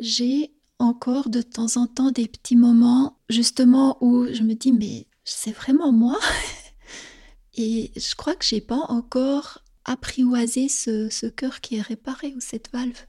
j'ai encore de temps en temps des petits moments justement où je me dis mais c'est vraiment moi et je crois que j'ai pas encore apprivoisé ce cœur qui est réparé ou cette valve.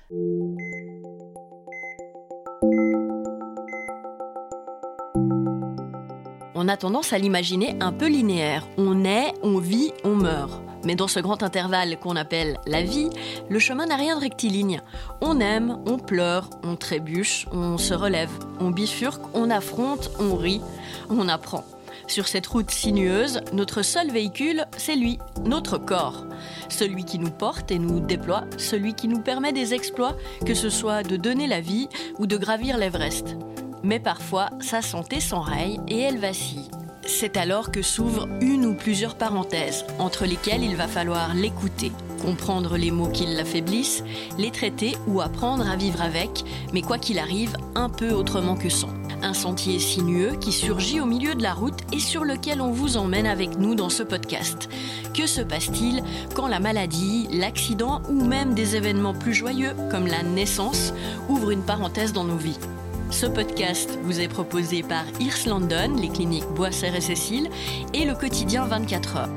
On a tendance à l'imaginer un peu linéaire. On naît, on vit, on meurt. Mais dans ce grand intervalle qu'on appelle la vie, le chemin n'a rien de rectiligne. On aime, on pleure, on trébuche, on se relève, on bifurque, on affronte, on rit, on apprend. Sur cette route sinueuse, notre seul véhicule, c'est lui, notre corps. Celui qui nous porte et nous déploie, celui qui nous permet des exploits, que ce soit de donner la vie ou de gravir l'Everest. Mais parfois, sa santé s'enraye et elle vacille. C'est alors que s'ouvrent une ou plusieurs parenthèses, entre lesquelles il va falloir l'écouter, comprendre les mots qui l'affaiblissent, les traiter ou apprendre à vivre avec, mais quoi qu'il arrive, un peu autrement que sans. Un sentier sinueux qui surgit au milieu de la route et sur lequel on vous emmène avec nous dans ce podcast. Que se passe-t-il quand la maladie, l'accident ou même des événements plus joyeux, comme la naissance, ouvrent une parenthèse dans nos vies ? Ce podcast vous est proposé par Ears London, les cliniques Boisser et Cécile et le quotidien 24 heures.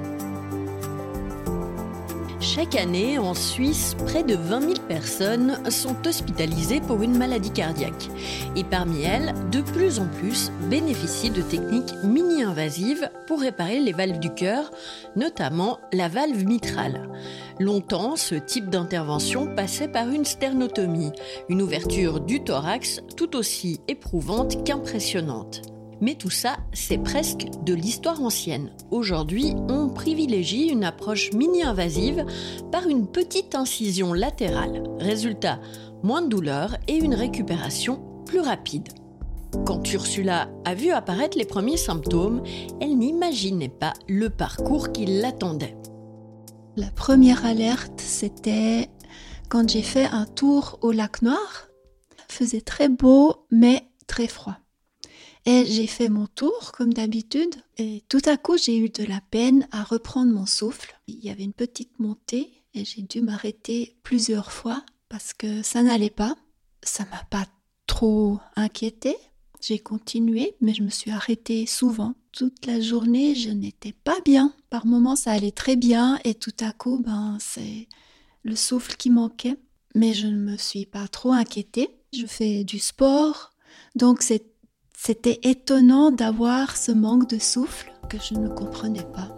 Chaque année, en Suisse, près de 20 000 personnes sont hospitalisées pour une maladie cardiaque. Et parmi elles, de plus en plus bénéficient de techniques mini-invasives pour réparer les valves du cœur, notamment la valve mitrale. Longtemps, ce type d'intervention passait par une sternotomie, une ouverture du thorax tout aussi éprouvante qu'impressionnante. Mais tout ça, c'est presque de l'histoire ancienne. Aujourd'hui, on privilégie une approche mini-invasive par une petite incision latérale. Résultat, moins de douleur et une récupération plus rapide. Quand Ursula a vu apparaître les premiers symptômes, elle n'imaginait pas le parcours qui l'attendait. La première alerte, c'était quand j'ai fait un tour au lac Noir. Il faisait très beau, mais très froid. Et j'ai fait mon tour, comme d'habitude, et tout à coup, j'ai eu de la peine à reprendre mon souffle. Il y avait une petite montée, et j'ai dû m'arrêter plusieurs fois, parce que ça n'allait pas. Ça m'a pas trop inquiétée. J'ai continué, mais je me suis arrêtée souvent. Toute la journée, je n'étais pas bien. Par moments, ça allait très bien, et tout à coup, c'est le souffle qui manquait. Mais je ne me suis pas trop inquiétée. Je fais du sport, donc c'était étonnant d'avoir ce manque de souffle que je ne comprenais pas.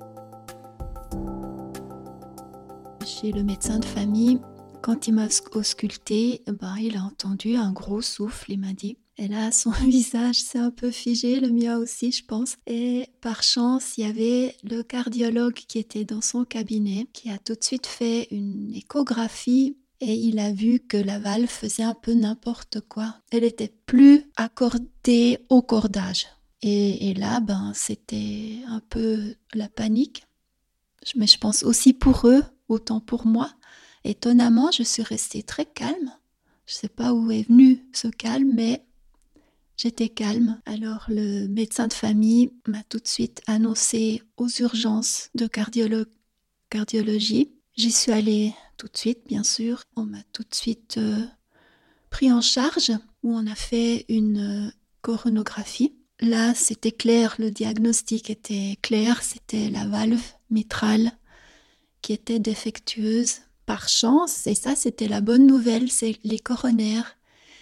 Chez le médecin de famille, quand il m'a ausculté, il a entendu un gros souffle, il m'a dit. Et là, son visage s'est un peu figé, le mien aussi, je pense. Et par chance, il y avait le cardiologue qui était dans son cabinet, qui a tout de suite fait une échographie. Et il a vu que la valve faisait un peu n'importe quoi. Elle n'était plus accordée au cordage. Et là, c'était un peu la panique. Mais je pense aussi pour eux, autant pour moi. Étonnamment, je suis restée très calme. Je ne sais pas où est venu ce calme, mais j'étais calme. Alors le médecin de famille m'a tout de suite annoncé aux urgences de cardiologie. J'y suis allée tout de suite, bien sûr. On m'a tout de suite pris en charge, où on a fait une coronographie. Là, c'était clair, le diagnostic était clair, c'était la valve mitrale qui était défectueuse. Par chance, et ça, c'était la bonne nouvelle, c'est les coronaires,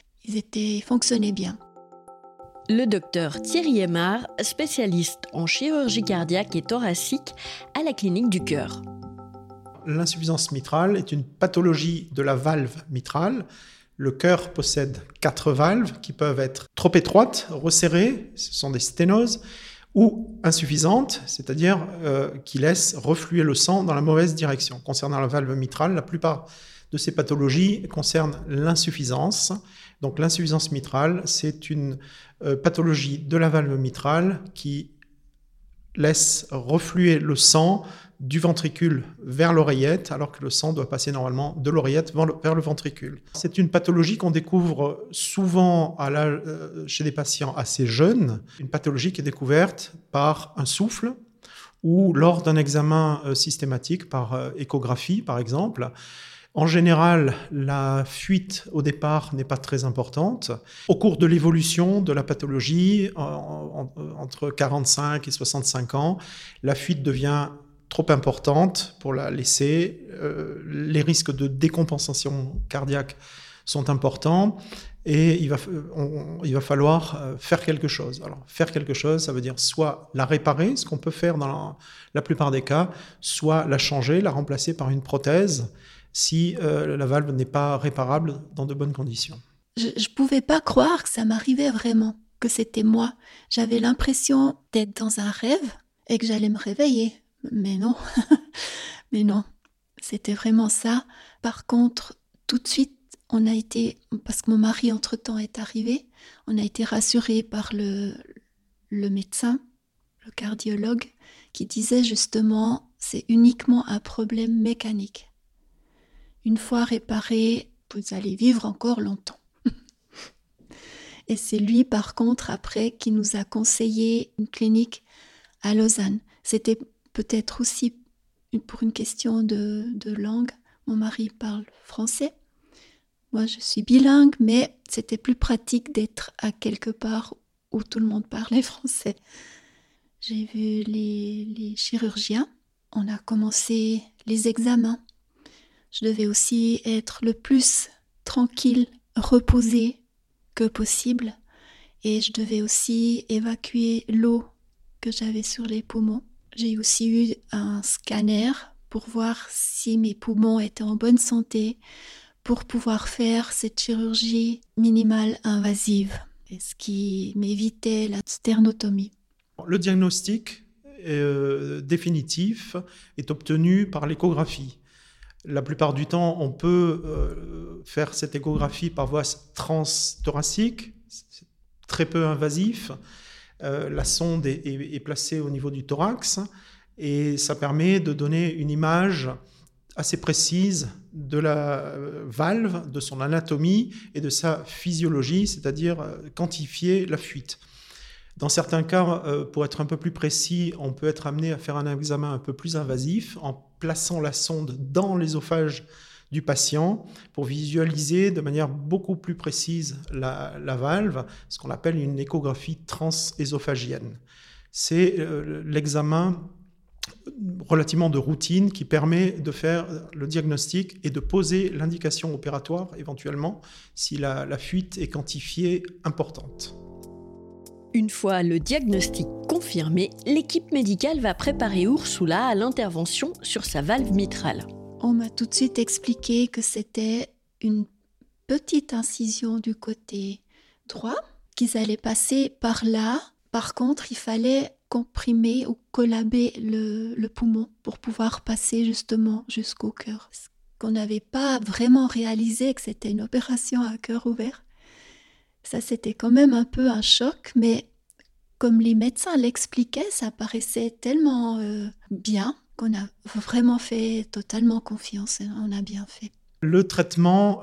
ils fonctionnaient bien. Le docteur Thierry Aymar, spécialiste en chirurgie cardiaque et thoracique à la clinique du cœur. L'insuffisance mitrale est une pathologie de la valve mitrale. Le cœur possède 4 valves qui peuvent être trop étroites, resserrées, ce sont des sténoses, ou insuffisantes, c'est-à-dire qui laissent refluer le sang dans la mauvaise direction. Concernant la valve mitrale, la plupart de ces pathologies concernent l'insuffisance. Donc l'insuffisance mitrale, c'est une pathologie de la valve mitrale qui laisse refluer le sang du ventricule vers l'oreillette, alors que le sang doit passer normalement de l'oreillette vers le ventricule. C'est une pathologie qu'on découvre souvent chez des patients assez jeunes, une pathologie qui est découverte par un souffle ou lors d'un examen systématique par échographie, par exemple. En général, la fuite au départ n'est pas très importante. Au cours de l'évolution de la pathologie, entre 45 et 65 ans, la fuite devient trop importante pour la laisser. Les risques de décompensation cardiaque sont importants et il va falloir faire quelque chose. Alors, faire quelque chose, ça veut dire soit la réparer, ce qu'on peut faire dans la plupart des cas, soit la changer, la remplacer par une prothèse si la valve n'est pas réparable dans de bonnes conditions. Je ne pouvais pas croire que ça m'arrivait vraiment, que c'était moi. J'avais l'impression d'être dans un rêve et que j'allais me réveiller. Mais non, mais non, c'était vraiment ça. Par contre, tout de suite, on a été, parce que mon mari entre-temps est arrivé, on a été rassurés par le médecin, le cardiologue, qui disait justement, c'est uniquement un problème mécanique. Une fois réparé, vous allez vivre encore longtemps. Et c'est lui, par contre, après, qui nous a conseillé une clinique à Lausanne. C'était peut-être aussi pour une question de langue. Mon mari parle français. Moi, je suis bilingue, mais c'était plus pratique d'être à quelque part où tout le monde parlait français. J'ai vu les chirurgiens. On a commencé les examens. Je devais aussi être le plus tranquille, reposée que possible. Et je devais aussi évacuer l'eau que j'avais sur les poumons. J'ai aussi eu un scanner pour voir si mes poumons étaient en bonne santé pour pouvoir faire cette chirurgie minimale invasive, ce qui m'évitait la sternotomie. Le diagnostic définitif est obtenu par l'échographie. La plupart du temps, on peut faire cette échographie par voie transthoracique, c'est très peu invasif. La sonde est placée au niveau du thorax et ça permet de donner une image assez précise de la valve, de son anatomie et de sa physiologie, c'est-à-dire quantifier la fuite. Dans certains cas, pour être un peu plus précis, on peut être amené à faire un examen un peu plus invasif en plaçant la sonde dans l'ésophage du patient pour visualiser de manière beaucoup plus précise la valve, ce qu'on appelle une échographie transésophagienne. C'est l'examen relativement de routine qui permet de faire le diagnostic et de poser l'indication opératoire éventuellement si la fuite est quantifiée importante. Une fois le diagnostic confirmé, l'équipe médicale va préparer Ursula à l'intervention sur sa valve mitrale. On m'a tout de suite expliqué que c'était une petite incision du côté droit, qu'ils allaient passer par là. Par contre, il fallait comprimer ou collaber le poumon pour pouvoir passer justement jusqu'au cœur. Ce qu'on n'avait pas vraiment réalisé que c'était une opération à cœur ouvert. Ça, c'était quand même un peu un choc, mais comme les médecins l'expliquaient, ça paraissait tellement bien qu'on a vraiment fait totalement confiance et on a bien fait. Le traitement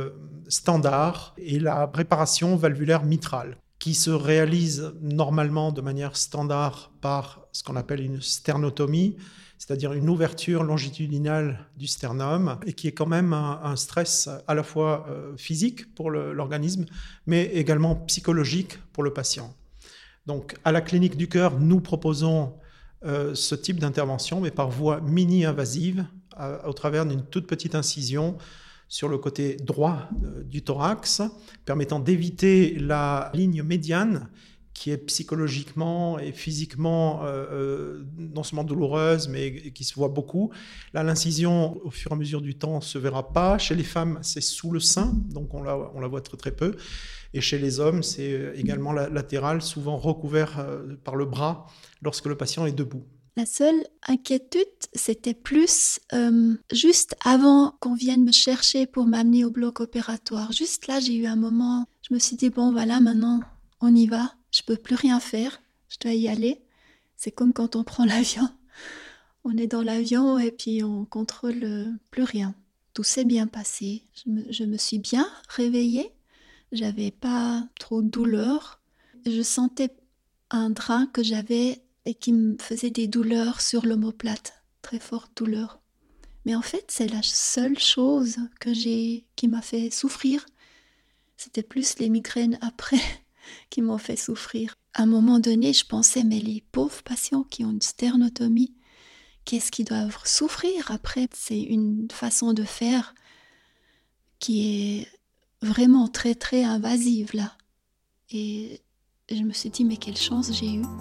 standard est la préparation valvulaire mitrale, qui se réalise normalement de manière standard par ce qu'on appelle une sternotomie, c'est-à-dire une ouverture longitudinale du sternum, et qui est quand même un stress à la fois physique pour l'organisme, mais également psychologique pour le patient. Donc, à la clinique du cœur, nous proposons ce type d'intervention, mais par voie mini-invasive, au travers d'une toute petite incision sur le côté droit du thorax, permettant d'éviter la ligne médiane qui est psychologiquement et physiquement non seulement douloureuse, mais qui se voit beaucoup. Là, l'incision, au fur et à mesure du temps, ne se verra pas. Chez les femmes, c'est sous le sein, donc on la voit très très peu. Et chez les hommes, c'est également latéral, souvent recouvert par le bras lorsque le patient est debout. La seule inquiétude, c'était plus juste avant qu'on vienne me chercher pour m'amener au bloc opératoire. Juste là, j'ai eu un moment, je me suis dit, bon voilà, maintenant, on y va. Je peux plus rien faire, je dois y aller. C'est comme quand on prend l'avion. On est dans l'avion et puis on contrôle plus rien. Tout s'est bien passé. Je me suis bien réveillée. J'avais pas trop de douleur. Je sentais un drain que j'avais et qui me faisait des douleurs sur l'omoplate. Très forte douleur. Mais en fait, c'est la seule chose qui m'a fait souffrir. C'était plus les migraines après qui m'ont fait souffrir. À un moment donné, je pensais, mais les pauvres patients qui ont une sternotomie, qu'est-ce qu'ils doivent souffrir après? C'est une façon de faire qui est vraiment très, très invasive, là. Et je me suis dit, mais quelle chance j'ai eue.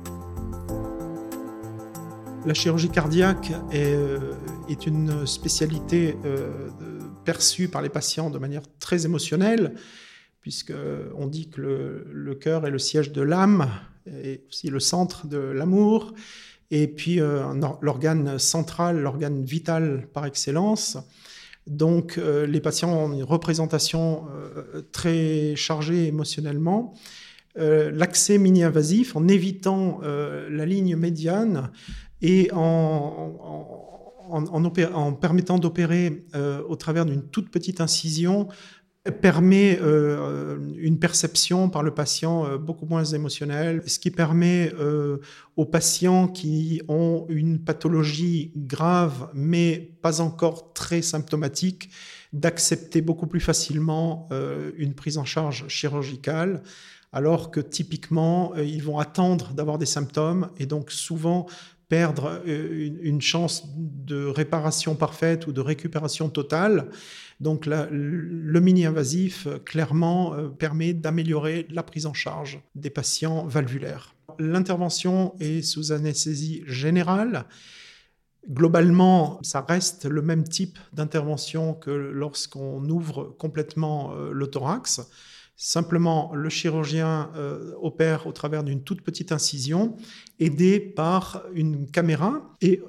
La chirurgie cardiaque est une spécialité perçue par les patients de manière très émotionnelle, puisqu'on dit que le cœur est le siège de l'âme, et aussi le centre de l'amour, et puis l'organe central, l'organe vital par excellence. Donc les patients ont une représentation très chargée émotionnellement. L'accès mini-invasif, en évitant la ligne médiane et en permettant d'opérer au travers d'une toute petite incision, permet une perception par le patient beaucoup moins émotionnelle, ce qui permet aux patients qui ont une pathologie grave mais pas encore très symptomatique d'accepter beaucoup plus facilement une prise en charge chirurgicale, alors que typiquement ils vont attendre d'avoir des symptômes et donc souvent perdre une chance de réparation parfaite ou de récupération totale. Donc le mini-invasif, clairement, permet d'améliorer la prise en charge des patients valvulaires. L'intervention est sous anesthésie générale. Globalement, ça reste le même type d'intervention que lorsqu'on ouvre complètement le thorax. Simplement, le chirurgien opère au travers d'une toute petite incision, aidé par une caméra, et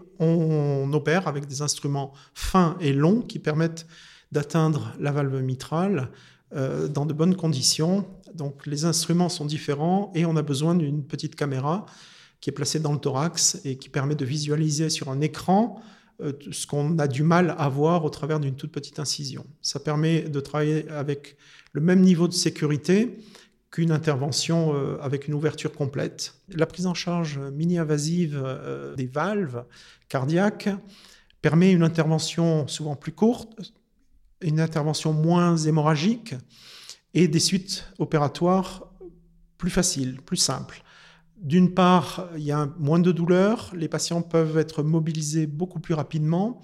on opère avec des instruments fins et longs qui permettent d'atteindre la valve mitrale dans de bonnes conditions. Donc les instruments sont différents et on a besoin d'une petite caméra qui est placée dans le thorax et qui permet de visualiser sur un écran ce qu'on a du mal à voir au travers d'une toute petite incision. Ça permet de travailler avec le même niveau de sécurité qu'une intervention avec une ouverture complète. La prise en charge mini-invasive des valves cardiaques permet une intervention souvent plus courte, une intervention moins hémorragique et des suites opératoires plus faciles, plus simples. D'une part, il y a moins de douleur, les patients peuvent être mobilisés beaucoup plus rapidement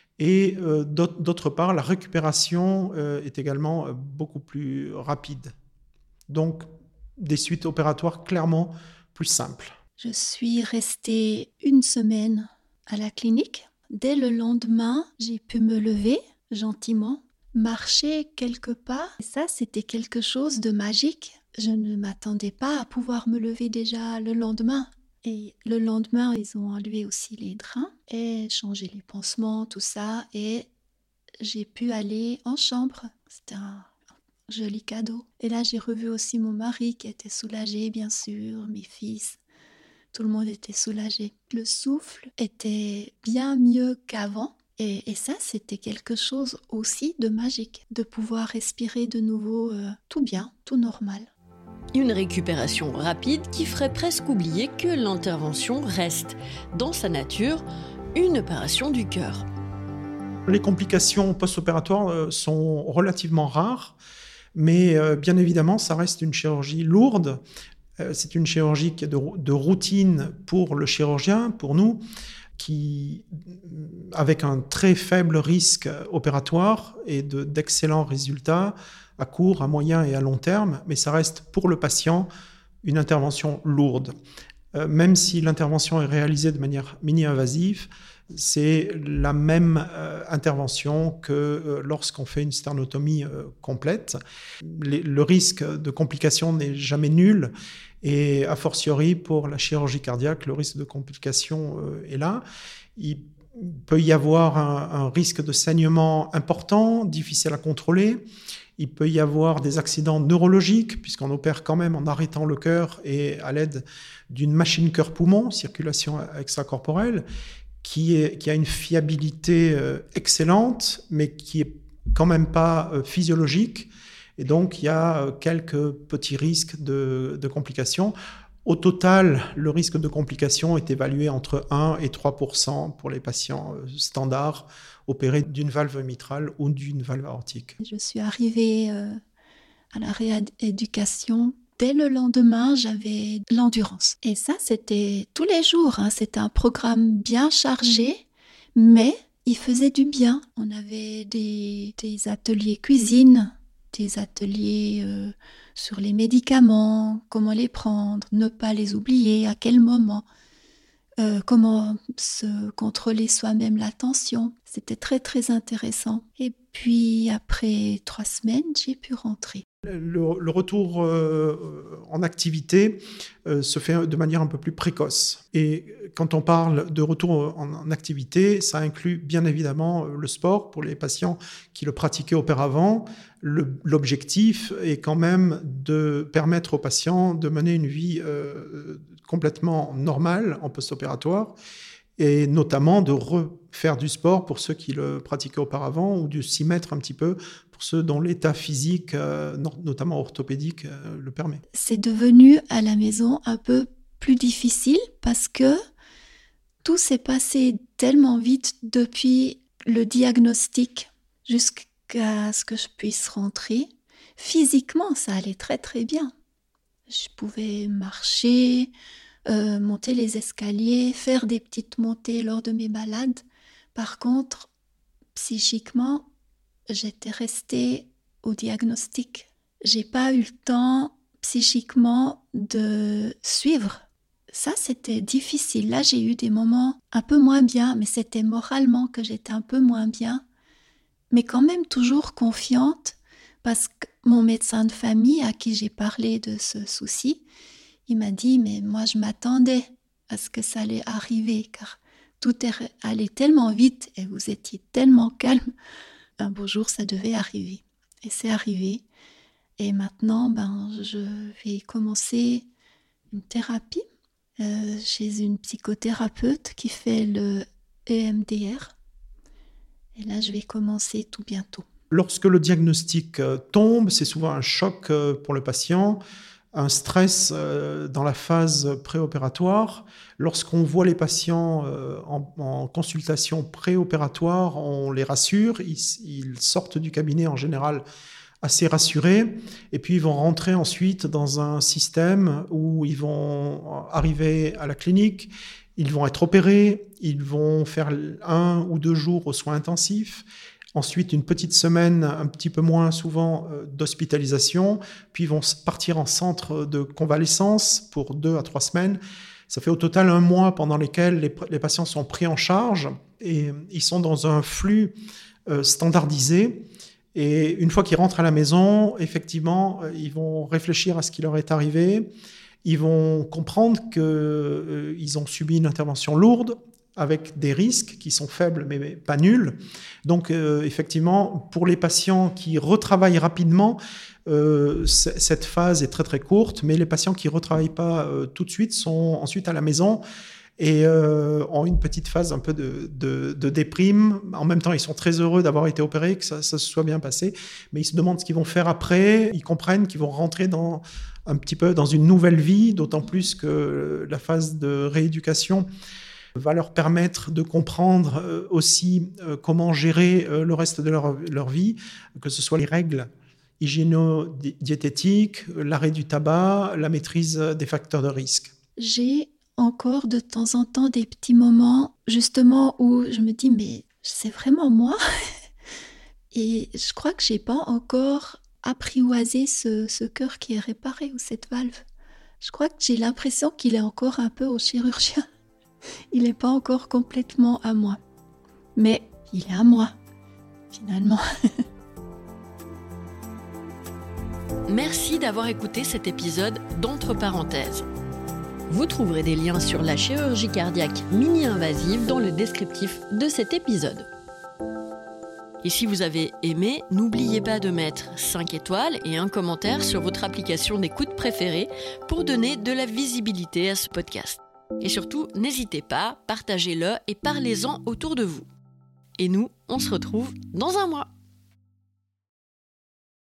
et d'autre part, la récupération est également beaucoup plus rapide. Donc, des suites opératoires clairement plus simples. Je suis restée 1 semaine à la clinique. Dès le lendemain, j'ai pu me lever gentiment, marcher quelques pas. Et ça, c'était quelque chose de magique. Je ne m'attendais pas à pouvoir me lever déjà le lendemain. Et le lendemain, ils ont enlevé aussi les drains et changé les pansements, tout ça. Et j'ai pu aller en chambre. C'était un joli cadeau. Et là, j'ai revu aussi mon mari qui était soulagé, bien sûr, mes fils. Tout le monde était soulagé. Le souffle était bien mieux qu'avant. Et ça, c'était quelque chose aussi de magique, de pouvoir respirer de nouveau tout bien, tout normal. Une récupération rapide qui ferait presque oublier que l'intervention reste, dans sa nature, une opération du cœur. Les complications post-opératoires sont relativement rares, mais bien évidemment, ça reste une chirurgie lourde. C'est une chirurgie qui est de routine pour le chirurgien, pour nous, avec un très faible risque opératoire et d'excellents résultats à court, à moyen et à long terme, mais ça reste pour le patient une intervention lourde. Même si l'intervention est réalisée de manière mini-invasive, c'est la même intervention que lorsqu'on fait une sternotomie complète. Le risque de complication n'est jamais nul et a fortiori pour la chirurgie cardiaque, le risque de complication est là. Il peut y avoir un risque de saignement important, difficile à contrôler. Il peut y avoir des accidents neurologiques, puisqu'on opère quand même en arrêtant le cœur et à l'aide d'une machine cœur-poumon, circulation extracorporelle, qui a une fiabilité excellente, mais qui est quand même pas physiologique. Et donc, il y a quelques petits risques de complications. Au total, le risque de complications est évalué entre 1 et 3% pour les patients standards opéré d'une valve mitrale ou d'une valve aortique. Je suis arrivée à la rééducation. Dès le lendemain, j'avais de l'endurance. Et ça, c'était tous les jours. C'était un programme bien chargé, mais il faisait du bien. On avait des ateliers cuisine, des ateliers sur les médicaments, comment les prendre, ne pas les oublier, à quel moment, comment se contrôler soi-même la tension. C'était très, très intéressant. Et puis, après 3 semaines, j'ai pu rentrer. Le retour en activité se fait de manière un peu plus précoce. Et quand on parle de retour en activité, ça inclut bien évidemment le sport pour les patients qui le pratiquaient auparavant. L'objectif est quand même de permettre aux patients de mener une vie complètement normale en post-opératoire, et notamment de refaire du sport pour ceux qui le pratiquaient auparavant, ou de s'y mettre un petit peu pour ceux dont l'état physique, notamment orthopédique, le permet. C'est devenu à la maison un peu plus difficile parce que tout s'est passé tellement vite depuis le diagnostic jusqu'à ce que je puisse rentrer. Physiquement, ça allait très très bien. Je pouvais marcher, monter les escaliers, faire des petites montées lors de mes balades. Par contre, psychiquement, j'étais restée au diagnostic. J'ai pas eu le temps psychiquement de suivre. Ça, c'était difficile. Là, j'ai eu des moments un peu moins bien, mais c'était moralement que j'étais un peu moins bien, mais quand même toujours confiante, parce que mon médecin de famille à qui j'ai parlé de ce souci, il m'a dit, mais moi je m'attendais à ce que ça allait arriver, car tout allait tellement vite et vous étiez tellement calme. Un beau jour, ça devait arriver. Et c'est arrivé. Et maintenant, je vais commencer une thérapie chez une psychothérapeute qui fait le EMDR. Et là, je vais commencer tout bientôt. Lorsque le diagnostic tombe, c'est souvent un choc pour le patient, un stress dans la phase préopératoire. Lorsqu'on voit les patients en consultation préopératoire, on les rassure, ils sortent du cabinet en général assez rassurés, et puis ils vont rentrer ensuite dans un système où ils vont arriver à la clinique, ils vont être opérés, ils vont faire 1 ou 2 jours aux soins intensifs, ensuite une petite semaine, un petit peu moins souvent, d'hospitalisation, puis ils vont partir en centre de convalescence pour 2 à 3 semaines. Ça fait au total 1 mois pendant lesquels les patients sont pris en charge, et ils sont dans un flux standardisé. Et une fois qu'ils rentrent à la maison, effectivement, ils vont réfléchir à ce qui leur est arrivé. Ils vont comprendre qu'ils ont subi une intervention lourde, avec des risques qui sont faibles mais pas nuls. Donc effectivement, pour les patients qui retravaillent rapidement, cette phase est très très courte, mais les patients qui ne retravaillent pas tout de suite sont ensuite à la maison et ont une petite phase un peu de déprime. En même temps, ils sont très heureux d'avoir été opérés, que ça se soit bien passé, mais ils se demandent ce qu'ils vont faire après. Ils comprennent qu'ils vont rentrer un petit peu dans une nouvelle vie, d'autant plus que la phase de rééducation va leur permettre de comprendre aussi comment gérer le reste de leur vie, que ce soit les règles hygiéno-diététiques, l'arrêt du tabac, la maîtrise des facteurs de risque. J'ai encore de temps en temps des petits moments justement où je me dis mais c'est vraiment moi et je crois que j'ai pas encore apprivoisé ce cœur qui est réparé ou cette valve. Je crois que j'ai l'impression qu'il est encore un peu au chirurgien. Il n'est pas encore complètement à moi. Mais il est à moi, finalement. Merci d'avoir écouté cet épisode d'Entre parenthèses. Vous trouverez des liens sur la chirurgie cardiaque mini-invasive dans le descriptif de cet épisode. Et si vous avez aimé, n'oubliez pas de mettre 5 étoiles et un commentaire sur votre application d'écoute préférée pour donner de la visibilité à ce podcast. Et surtout, n'hésitez pas, partagez-le et parlez-en autour de vous. Et nous, on se retrouve dans 1 mois.